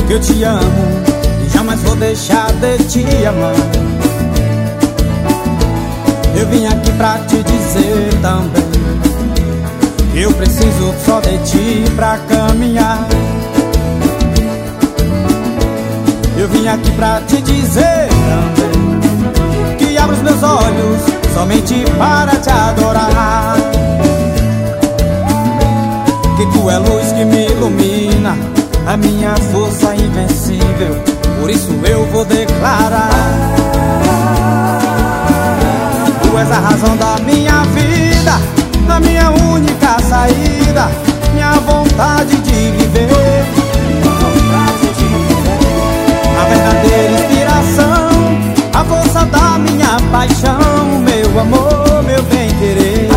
que eu te amo e jamais vou deixar de te amar. Eu vim aqui pra te dizer também que eu preciso só de ti pra caminhar. Eu vim aqui pra te dizer também que abro os meus olhos somente para te adorar. Que tu é luz que me ilumina, a minha força invencível, por isso eu vou declarar. Tu és a razão da minha vida, a minha única saída, minha vontade de viver, a verdadeira inspiração, a força da minha paixão, meu amor, meu bem-querer.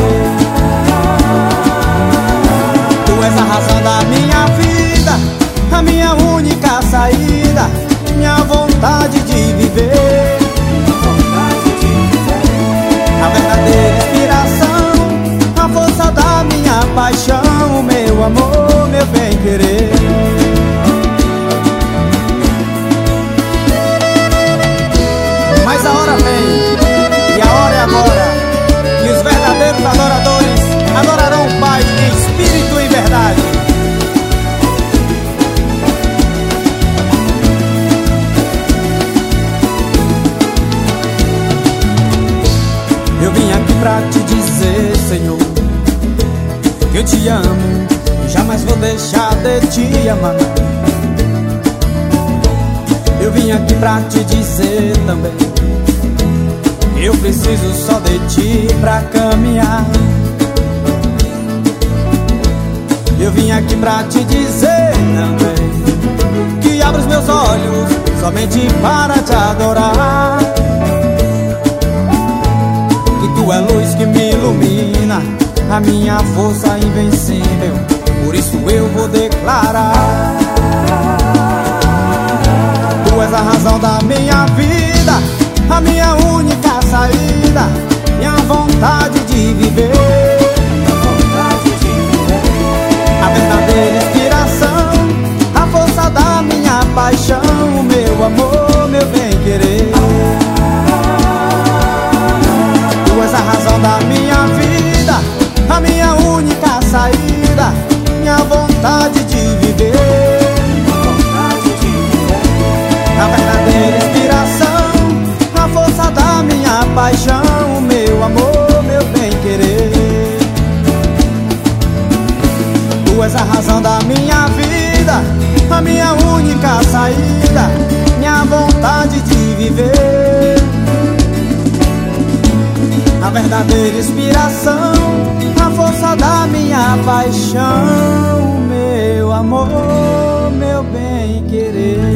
Tu és a razão da minha vida, a minha única saída, minha vontade de viver, a verdadeira inspiração, a força da minha paixão, meu amor, meu bem-querer. Mas a hora vem, e a hora é agora, e os verdadeiros adoradores adorarão o Pai em espírito e verdade. Eu vim aqui pra te dizer, Senhor, que eu te amo e jamais vou deixar de te amar. Eu vim aqui pra te dizer também que eu preciso só de ti pra caminhar. Eu vim aqui pra te dizer também que abro os meus olhos somente para te adorar. Que tu é luz que me ilumina, a minha força invencível, por isso eu vou declarar. Tu és a razão da minha vida, a minha única saída, minha vontade de viver, a verdadeira inspiração, a força da minha paixão, meu amor, meu bem-querer. Tu és a razão da minha vida, a minha única saída, minha vontade de viver, a verdadeira inspiração, a força da minha paixão, meu amor, meu bem-querer. Tu és a razão da minha vida, a minha única saída, minha vontade de viver, a verdadeira inspiração, a força da minha paixão, meu amor, meu bem-querer.